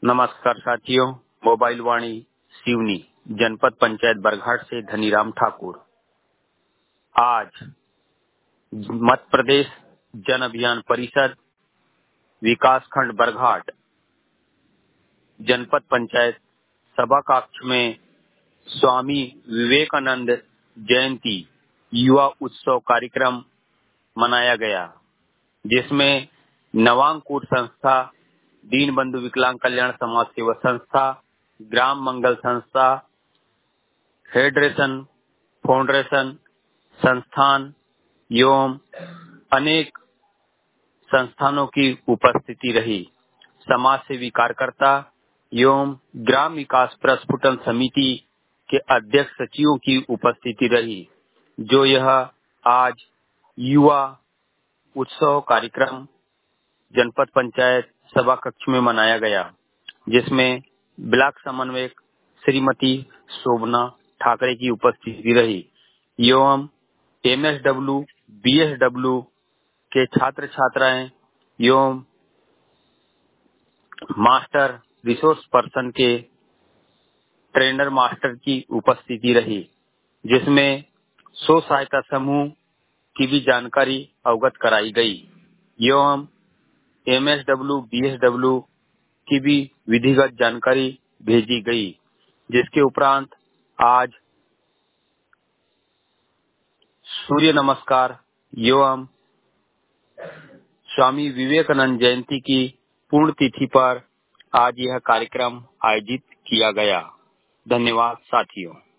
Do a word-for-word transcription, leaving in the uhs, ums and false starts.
नमस्कार साथियों, मोबाइल वाणी सिवनी जनपद पंचायत बरघाट से धनीराम ठाकुर। आज मध्य प्रदेश जन अभियान परिषद विकास खंड बरघाट जनपद पंचायत सभा कक्ष में स्वामी विवेकानंद जयंती युवा उत्सव कार्यक्रम मनाया गया, जिसमें नवांकुर संस्था, दीनबंधु विकलांग कल्याण समाज सेवा संस्था, ग्राम मंगल संस्था, फेडरेशन फाउंडेशन संस्थान एवं अनेक संस्थानों की उपस्थिति रही। समाज सेवी कार्यकर्ता एवं ग्राम विकास प्रस्फुटन समिति के अध्यक्ष सचिवों की उपस्थिति रही, जो यह आज युवा उत्सव कार्यक्रम जनपद पंचायत सभा कक्ष में मनाया गया, जिसमें ब्लॉक समन्वयक श्रीमती शोभना ठाकरे की उपस्थिति रही एवं एमएसडब्ल्यू, बीएसडब्ल्यू के छात्र छात्राएं एवं मास्टर रिसोर्स पर्सन के ट्रेनर मास्टर की उपस्थिति रही, जिसमें स्व सहायता समूह की भी जानकारी अवगत कराई गई एवं एमएसडब्ल्यू, बीएसडब्ल्यू की भी विधिगत जानकारी भेजी गई। जिसके उपरांत आज सूर्य नमस्कार एवं स्वामी विवेकानंद जयंती की पूर्ण तिथि पर आज यह कार्यक्रम आयोजित किया गया। धन्यवाद साथियों।